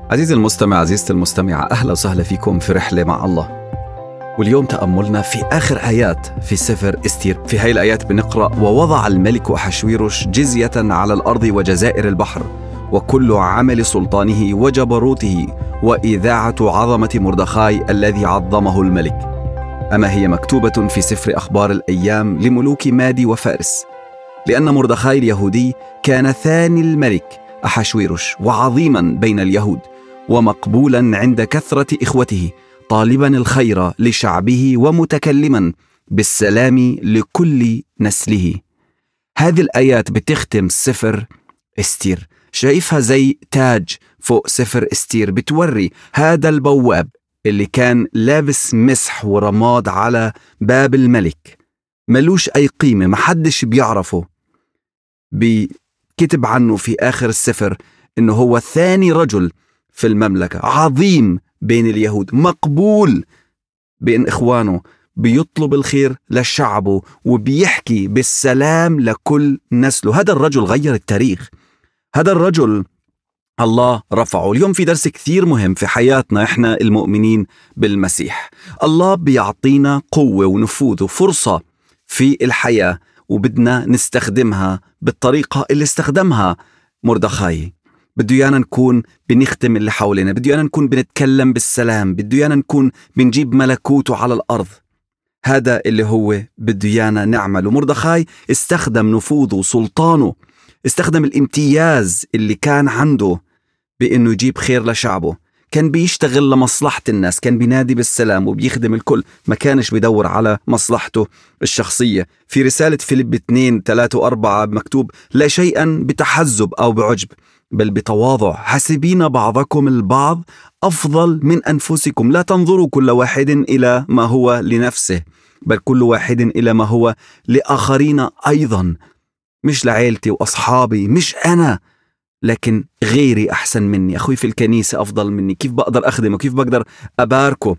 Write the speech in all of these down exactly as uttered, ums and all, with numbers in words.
عزيزي المستمع، عزيزتي المستمعة، أهلا وسهلا فيكم في رحلة مع الله. واليوم تأملنا في آخر آيات في سفر استير. في هاي الآيات بنقرأ: ووضع الملك أحشويروش جزية على الأرض وجزائر البحر وكل عمل سلطانه وجبروته وإذاعة عظمة مردخاي الذي عظمه الملك. أما هي مكتوبة في سفر أخبار الأيام لملوك مادي وفارس، لأن مردخاي اليهودي كان ثاني الملك أحشويروش وعظيما بين اليهود ومقبولا عند كثرة إخوته، طالبا الخير لشعبه ومتكلما بالسلام لكل نسله. هذه الآيات بتختم سفر استير، شايفها زي تاج فوق سفر استير، بتوري هذا البواب اللي كان لابس مسح ورماد على باب الملك، ملوش أي قيمة، محدش بيعرفه. بكتب عنه في آخر السفر إنه هو ثاني رجل في المملكة، عظيم بين اليهود، مقبول بين إخوانه، بيطلب الخير لشعبه وبيحكي بالسلام لكل نسله. هذا الرجل غير التاريخ، هذا الرجل الله رفعه. اليوم في درس كثير مهم في حياتنا إحنا المؤمنين بالمسيح. الله بيعطينا قوة ونفوذ وفرصة في الحياة، وبدنا نستخدمها بالطريقة اللي استخدمها مردخاي. بده يانا نكون بنخدم اللي حوالينا، بده يانا نكون بنتكلم بالسلام، بده يانا نكون بنجيب ملكوته على الأرض. هذا اللي هو بده يانا نعمل. ومردخاي استخدم نفوذه وسلطانه، استخدم الامتياز اللي كان عنده بأنه يجيب خير لشعبه. كان بيشتغل لمصلحة الناس، كان بينادي بالسلام وبيخدم الكل، ما كانش بيدور على مصلحته الشخصية. في رسالة فيليب اثنين ثلاثة وأربعة مكتوب: لا شيئا بتحزب أو بعجب، بل بتواضع، حاسبين بعضكم البعض أفضل من أنفسكم، لا تنظروا كل واحد إلى ما هو لنفسه، بل كل واحد إلى ما هو لآخرين أيضا. مش لعائلتي وأصحابي، مش أنا، لكن غيري أحسن مني، أخوي في الكنيسة أفضل مني، كيف بقدر أخدمه، كيف بقدر أباركه.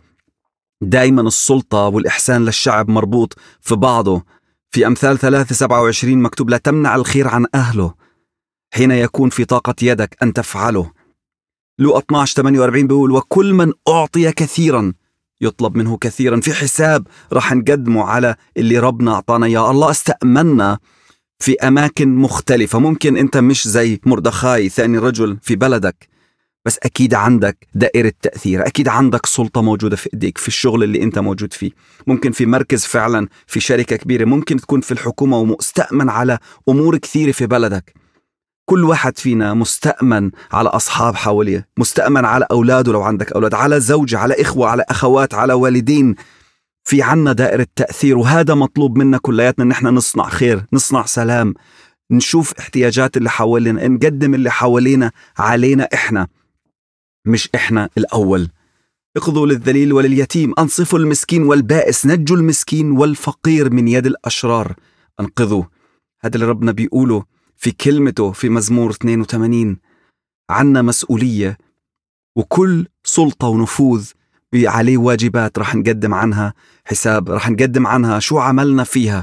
دايما السلطة والإحسان للشعب مربوط في بعضه. في أمثال ثلاثة سبعة وعشرين مكتوب: لا تمنع الخير عن أهله حين يكون في طاقة يدك أن تفعله. لو اثنا عشر ثمانية وأربعين بيقول: وكل من أعطي كثيرا يطلب منه كثيرا. في حساب راح نقدمه على اللي ربنا أعطانا يا الله. استأمنا في أماكن مختلفة. ممكن أنت مش زي مردخاي ثاني رجل في بلدك، بس أكيد عندك دائرة تأثير، أكيد عندك سلطة موجودة في إيديك في الشغل اللي أنت موجود فيه. ممكن في مركز فعلا في شركة كبيرة، ممكن تكون في الحكومة ومستأمن على أمور كثيرة في بلدك. كل واحد فينا مستأمن على أصحاب حواليه، مستأمن على أولاده لو عندك أولاد، على زوجة، على إخوة، على أخوات، على والدين. في عنا دائرة تأثير، وهذا مطلوب منا كلياتنا، إن احنا نصنع خير، نصنع سلام، نشوف احتياجات اللي حوالينا، نقدم اللي حوالينا علينا إحنا، مش إحنا الأول. اقضوا للذليل ولليتيم، أنصفوا المسكين والبائس، نجوا المسكين والفقير من يد الأشرار، أنقذوا. هذا اللي ربنا بيقوله في كلمته في مزمور اثنين وثمانين. عنا مسؤولية، وكل سلطة ونفوذ عليه واجبات رح نقدم عنها حساب، رح نقدم عنها شو عملنا فيها.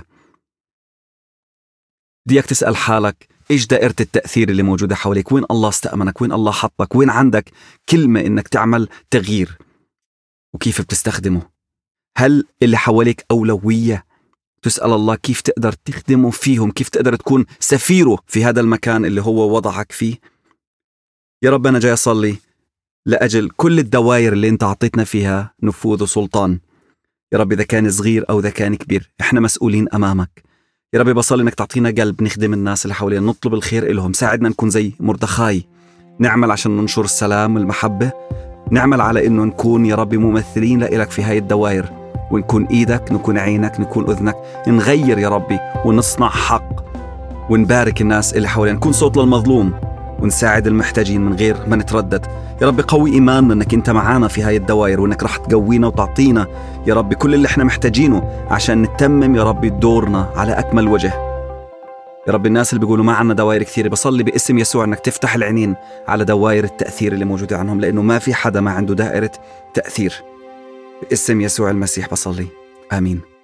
بدك تسأل حالك: إيش دائرة التأثير اللي موجودة حواليك؟ وين الله استأمنك؟ وين الله حطك؟ وين عندك كلمة إنك تعمل تغيير؟ وكيف بتستخدمه؟ هل اللي حواليك أولوية؟ تسأل الله كيف تقدر تخدمه فيهم، كيف تقدر تكون سفيره في هذا المكان اللي هو وضعك فيه. يا رب أنا جاي أصلي لأجل كل الدوائر اللي أنت عطيتنا فيها نفوذ وسلطان. يا رب إذا كان صغير أو إذا كان كبير، إحنا مسؤولين أمامك. يا رب بصلي إنك تعطينا قلب نخدم الناس اللي حوالينا، نطلب الخير إلهم. ساعدنا نكون زي مردخاي، نعمل عشان ننشر السلام والمحبة، نعمل على إنه نكون يا رب ممثلين لإلك في هاي الدوائر، ونكون إيدك، نكون عينك، نكون أذنك، نغير يا ربي ونصنع حق، ونبارك الناس اللي حوالينا، نكون صوت للمظلوم، ونساعد المحتاجين من غير ما نتردد. يا رب قوي إيماننا إنك أنت معانا في هاي الدوائر، وإنك رح تقوينا وتعطينا يا رب كل اللي إحنا محتاجينه عشان نتمم يا رب دورنا على أكمل وجه. يا رب الناس اللي بيقولوا ما عنا دوائر كثيرة، بصلي باسم يسوع إنك تفتح العينين على دوائر التأثير اللي موجودة عنهم، لأنه ما في حدا ما عنده دائرة تأثير. باسم يسوع المسيح بصلي، آمين.